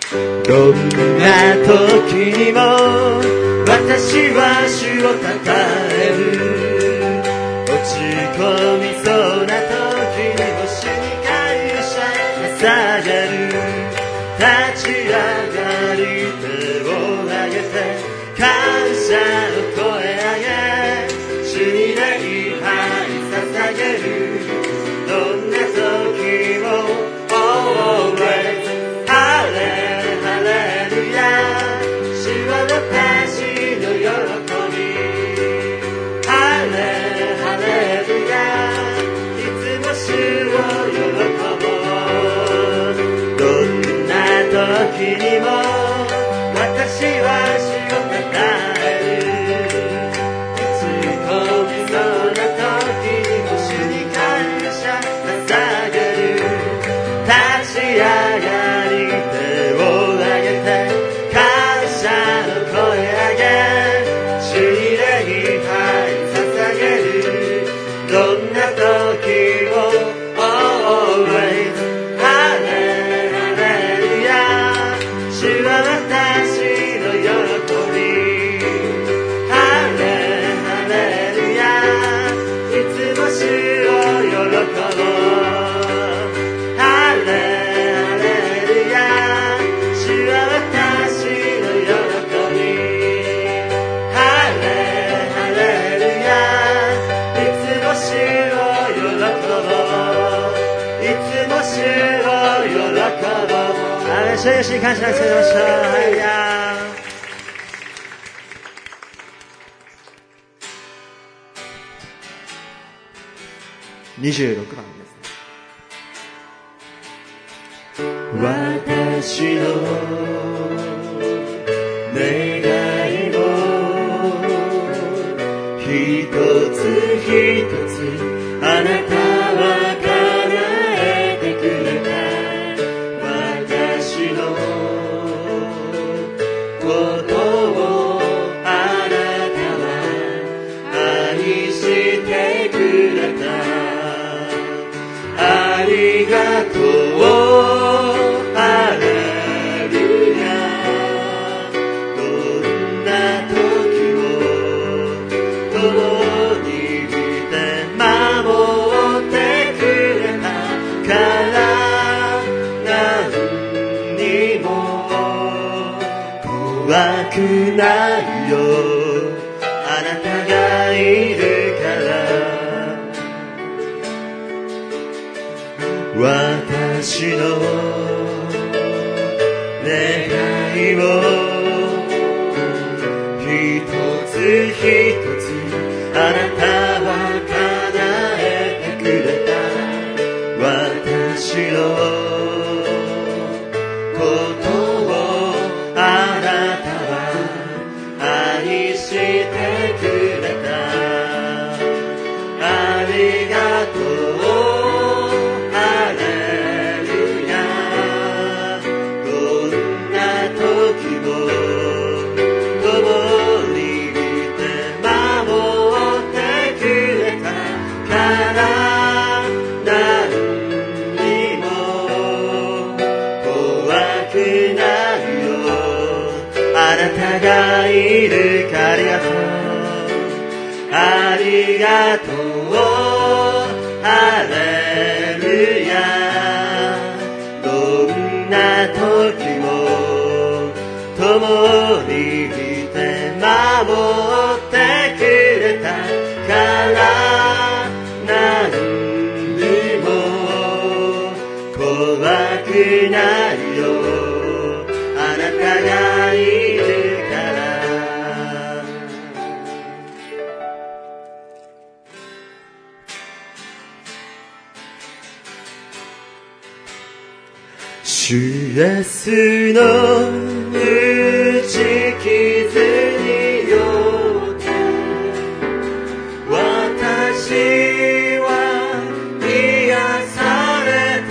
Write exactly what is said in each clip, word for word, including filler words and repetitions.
どんな時にも私は主をたたえる。落ち込みそうな時にも主に感謝捧げる。立ち上がり手を上げて感謝の声上げ、主に礼拝捧げる。どんな時も Always ハレハレルヤ、主は私の喜び。ハレハレルヤ、いつも主を喜ぼう。どんな時にも私は主をたたえる。落ち込みそうな時にも主に感謝捧げる。立ち上がり手を上げて感謝の声上げ、主に礼拝捧げる。どんな時も Always ハレハレルヤ、主は私の喜び。ハレハレルヤ、いつも主を喜ぼう。ハレハレルヤ、主は私の喜び。ハレハレルヤ、いつも主を喜ぼう。いつも主を喜ぼう。アーメン。主よ、主に感謝を捧げましょう。ハレルヤ。にじゅうろくばんです。私の願いを一つ一つあなたは叶えてくれた。私のことをあなたは愛してくれた。ありがとう、ハレルヤ。どんな時も共にいて守ってくれたから何にも怖くないよ。あなたがいるから私の願いを一つ一つあなたは叶えてくれた。私のことをあなたは愛してくれた。ありがとう、あなたがいるから。ありがとう、ハレルヤ。どんな時も共にいて守ってくれたから何にも怖くないよ。あなたがいるから。主イエスの打ち傷によって私は癒され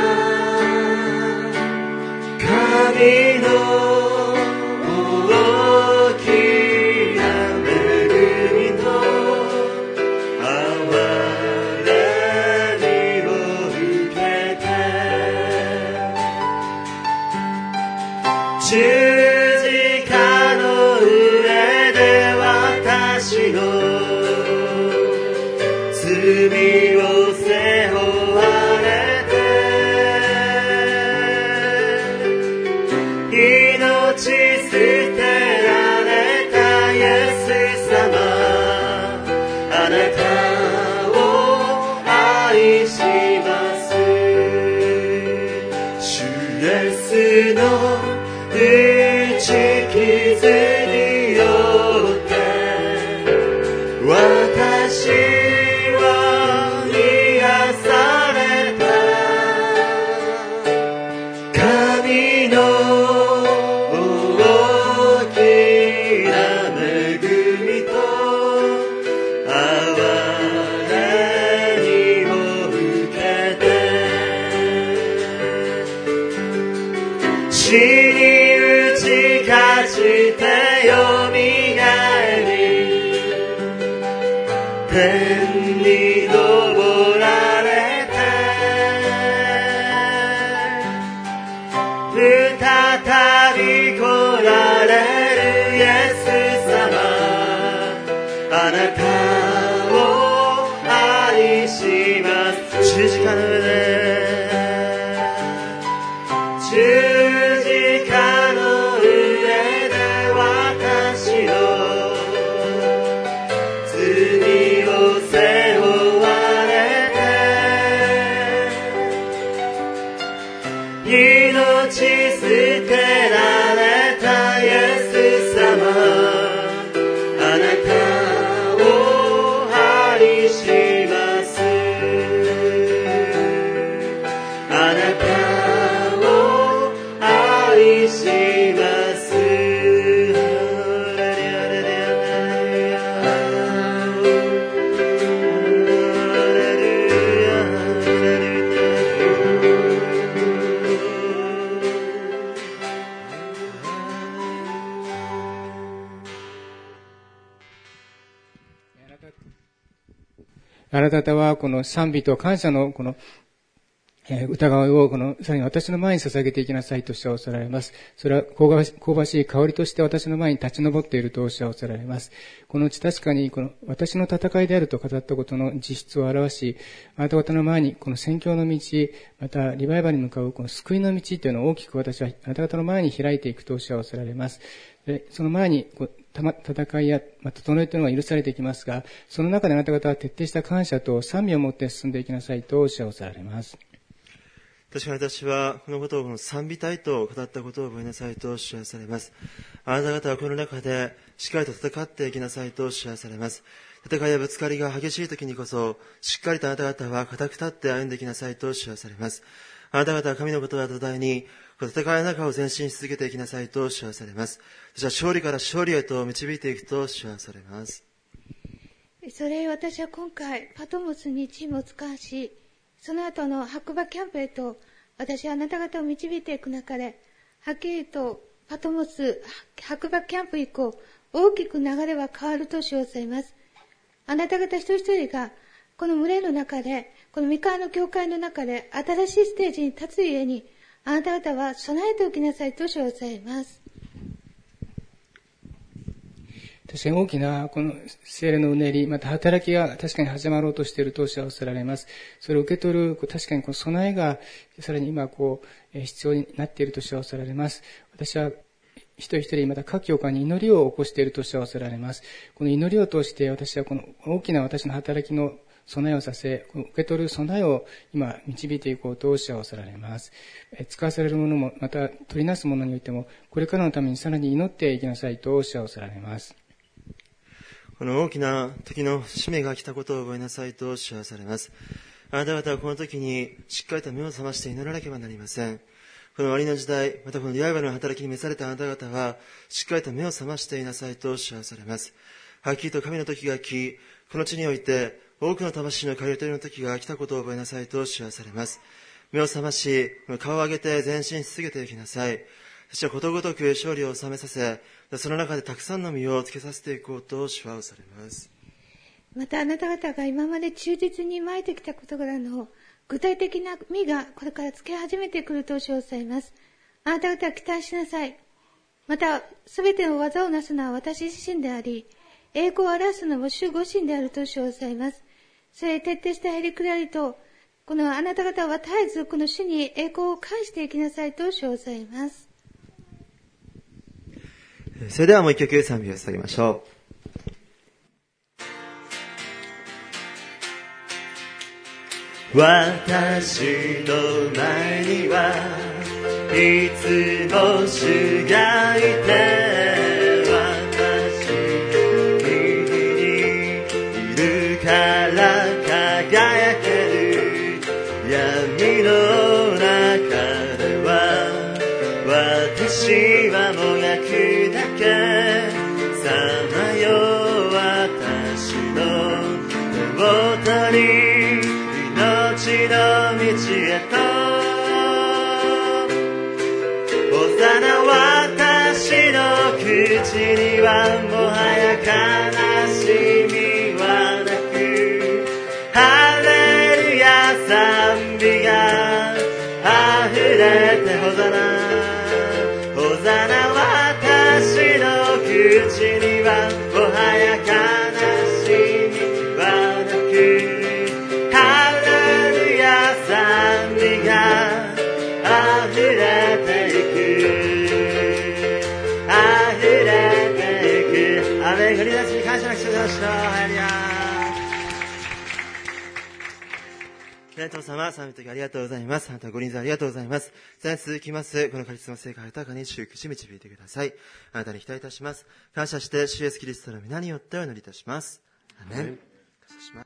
た。神の大きな恵みと憐れみを受けて十字架の上で私の罪を背負われて、命捨てられたイエス様、あなたを愛します。主イエスの打ち傷によって私は癒された。神の大きな恵みと憐れみを受けて、死に勝ちてよみがえり、天に昇られて、再び来られるイエス様、あなたを愛します。十字架の上で、十字架の上で私の罪を背負われて、命捨てられたイエス様、あなたを愛します。あなたを愛します。 あなた方はこの賛美と感謝のこの歌声をこのさらに私の前に捧げていきなさいとおっしゃられます。それは香ばしい香りとして私の前に立ち上っているとおっしゃられます。このうち確かにこの私の戦いであると語ったことの実質を表し、あなた方の前にこの宣教の道、またリバイバルに向かうこの救いの道というのを大きく私はあなた方の前に開いていくとおっしゃられます。でその前にこう戦いや、まあ、整えというのが許されていきますが、その中であなた方は徹底した感謝と賛美を持って進んでいきなさいとおっしゃられます。 確かに私はこのことをこの賛美隊と語ったことを覚えなさいと知らされます。あなた方はこの中でしっかりと戦っていきなさいと知らされます。戦いやぶつかりが激しい時にこそしっかりとあなた方は固く立って歩んでいきなさいと知らされます。あなた方は神の言葉と土台に戦いの中を前進し続けていきなさいと知らされます。そして勝利から勝利へと導いていくと知らされます。 それ私は今回パトモスにチームを使わし、その後の白馬キャンプへと私はあなた方を導いていく中で、はっきりとパトモス白馬キャンプ以降大きく流れは変わると知らされます。あなた方一人一人がこの群れの中で、この三河の教会の中で新しいステージに立つゆえに、あなた方は備えておきなさいと知らされます。 確かに大きなこの聖霊のうねり、また働きが確かに始まろうとしているとおっしゃられます。それを受け取る、確かにこの備えがさらに今こう必要になっているとおっしゃられます。私は一人一人また各教会に祈りを起こしているとおっしゃられます。この祈りを通して私はこの大きな私の働きの備えをさせ、受け取る備えを今導いていこうとおっしゃられます。使わされるものもまた取りなすものにおいてもこれからのためにさらに祈っていきなさいとおっしゃられます。 この大きな時の使命が来たことを覚えなさいと知らされます。あなた方はこの時にしっかりと目を覚まして祈らなければなりません。この終わりの時代、またこのリバイバルの働きに召されたあなた方はしっかりと目を覚ましていなさいと知らされます。はっきりと神の時が来、この地において多くの魂の借り取りの時が来たことを覚えなさいと知らされます。目を覚まし、顔を上げて前進し続けていきなさい。そしてことごとく勝利を収めさせ、その中でたくさんの実をつけさせていこうと主はされます。 またあなた方が今まで忠実にまいてきたことからの具体的な実がこれからつけ始めてくると主はされます。あなた方は期待しなさい。 また、すべての技をなすのは私自身であり、栄光を表すのも主ご神であると称されます。それ徹底したへりくらりと、このあなた方は絶えずこの主に栄光を返していきなさいと称されます。 それではもう一曲賛美を捧げましょう。私の前にはいつも主がいて、私の右にいるから輝ける。闇の中では私はもがくだけ。さまよ私の手を取り命の道へと。ほざな私の口にはもはや悲しみはなく、ハレルヤ賛美が溢れて。ほざなほざな私の口にはもはや悲しみはなく、賛美が溢れていく、溢れていく。アメン。振り出しに感謝の口を出しましょう。ハレルヤ。天父様、賛美の時ありがとうございます。あなたご臨在ありがとうございます。さらに続きますこのカリスマ聖火を豊かに祝福し導いてください。あなたに期待いたします。感謝して主イエスキリストの皆によってお祈りいたします。アメン。